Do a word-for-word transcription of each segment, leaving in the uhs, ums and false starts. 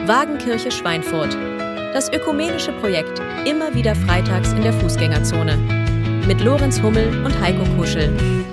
Wagenkirche Schweinfurt. Das ökumenische Projekt, immer wieder freitags in der Fußgängerzone. Mit Lorenz Hummel und Heiko Kuschel.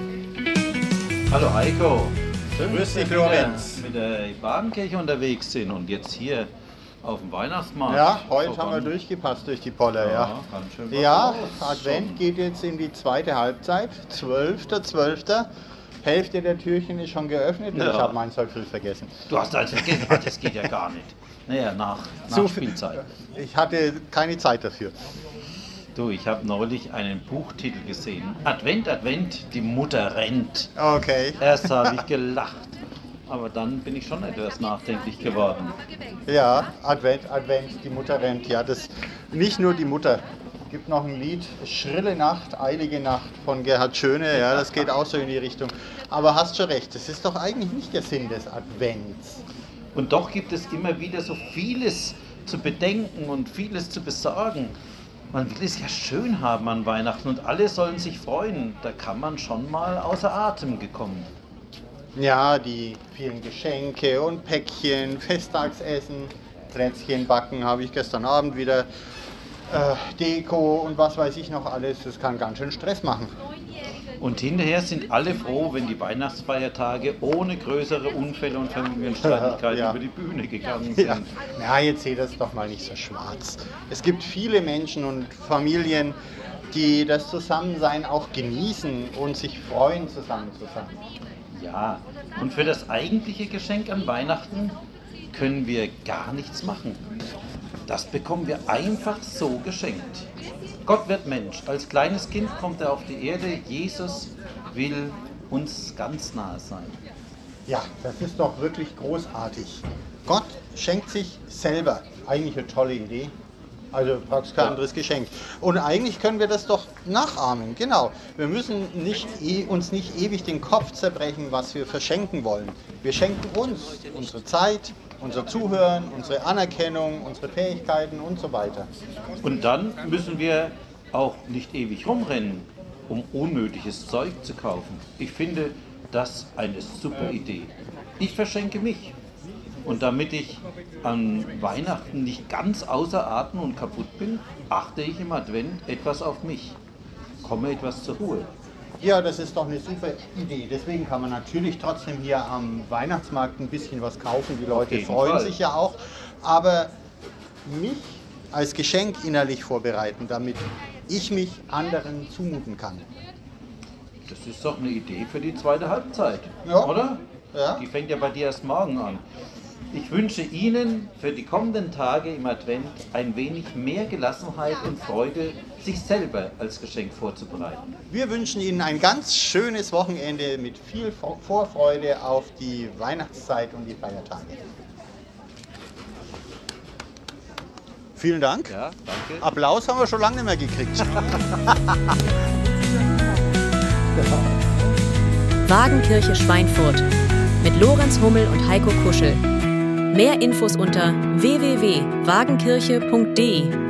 Hallo Heiko. Schön, Grüß dich, dass wir Lorenz. mit der Wagenkirche unterwegs sind und jetzt hier auf dem Weihnachtsmarkt. Ja, heute voran. haben wir durchgepasst durch die Poller, Ja, ja. ganz schön was Ja, los. Advent Schon. geht jetzt in die zweite Halbzeit, zwölfter zwölfter Hälfte der Türchen ist schon geöffnet. Ja. Ich habe meins heute früh vergessen. Du hast eins vergessen, Ah, das geht ja gar nicht. Naja, nach, nach Zu- Spielzeit. Ich hatte keine Zeit dafür. Du, ich habe neulich einen Buchtitel gesehen. Advent, Advent, die Mutter rennt. Okay. Erst habe ich gelacht, aber dann bin ich schon etwas nachdenklich geworden. Ja, Advent, Advent, die Mutter rennt. Ja, das nicht nur die Mutter. Es gibt noch ein Lied, Schrille Nacht, Eilige Nacht von Gerhard Schöne. Ja, das geht auch so in die Richtung. Aber hast schon recht, das ist doch eigentlich nicht der Sinn des Advents. Und doch gibt es immer wieder so vieles zu bedenken und vieles zu besorgen. Man will es ja schön haben an Weihnachten und alle sollen sich freuen. Da kann man schon mal außer Atem gekommen. Ja, die vielen Geschenke und Päckchen, Festtagsessen, Plätzchen backen habe ich gestern Abend wieder, äh, Deko und was weiß ich noch alles. Das kann ganz schön Stress machen. Und hinterher sind alle froh, wenn die Weihnachtsfeiertage ohne größere Unfälle und Familienstreitigkeiten Ja. über die Bühne gegangen sind. Ja, na, jetzt seht das doch mal nicht so schwarz. Es gibt viele Menschen und Familien, die das Zusammensein auch genießen und sich freuen, zusammen zu sein. Ja, und für das eigentliche Geschenk an Weihnachten können wir gar nichts machen. Das bekommen wir einfach so geschenkt. Gott wird Mensch. Als kleines Kind kommt er auf die Erde. Jesus will uns ganz nahe sein. Ja, das ist doch wirklich großartig. Gott schenkt sich selber. Eigentlich eine tolle Idee. Also praktisch kein Ja. anderes Geschenk. Und eigentlich können wir das doch nachahmen. Genau. Wir müssen nicht, eh- uns nicht ewig den Kopf zerbrechen, was wir verschenken wollen. Wir schenken uns unsere Zeit, unser Zuhören, unsere Anerkennung, unsere Fähigkeiten und so weiter. Und dann müssen wir auch nicht ewig rumrennen, um unnötiges Zeug zu kaufen. Ich finde das eine super Idee. Ich verschenke mich. Und damit ich an Weihnachten nicht ganz außer Atem und kaputt bin, achte ich im Advent etwas auf mich. Komme etwas zur Ruhe. Ja, das ist doch eine super Idee. Deswegen kann man natürlich trotzdem hier am Weihnachtsmarkt ein bisschen was kaufen. Die Leute jeden freuen Fall. sich ja auch. Aber mich als Geschenk innerlich vorbereiten, damit ich mich anderen zumuten kann. Das ist doch eine Idee für die zweite Halbzeit, Ja. oder? Ja. Die fängt ja bei dir erst morgen an. Ich wünsche Ihnen für die kommenden Tage im Advent ein wenig mehr Gelassenheit und Freude, sich selber als Geschenk vorzubereiten. Wir wünschen Ihnen ein ganz schönes Wochenende mit viel Vor- Vorfreude auf die Weihnachtszeit und die Feiertage. Vielen Dank. Ja, danke. Applaus haben wir schon lange nicht mehr gekriegt. Wagenkirche Schweinfurt. Mit Lorenz Hummel und Heiko Kuschel. Mehr Infos unter w w w punkt wagenkirche punkt d e.